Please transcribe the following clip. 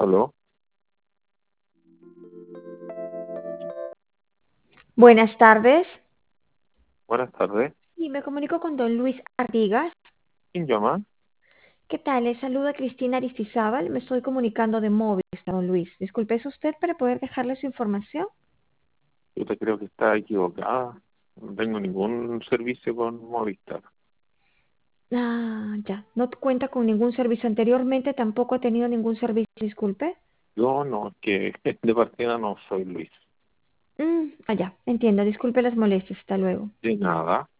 Aló, Buenas tardes. buenas tardes. Y me comunico con don Luis Artigas. ¿Quién llama? ¿Qué tal? Le saluda Cristina Aristizábal. Me estoy comunicando de Movistar, don Luis. Disculpe, ¿es usted para poder dejarle su información? Yo te creo que está equivocada. No tengo ningún servicio con Movistar. Ah, ya. No cuenta con ningún servicio anteriormente, tampoco ha tenido ningún servicio, disculpe. Yo no, es que de partida no soy Luis. Ya. Entiendo. Disculpe las molestias. Hasta luego. De nada.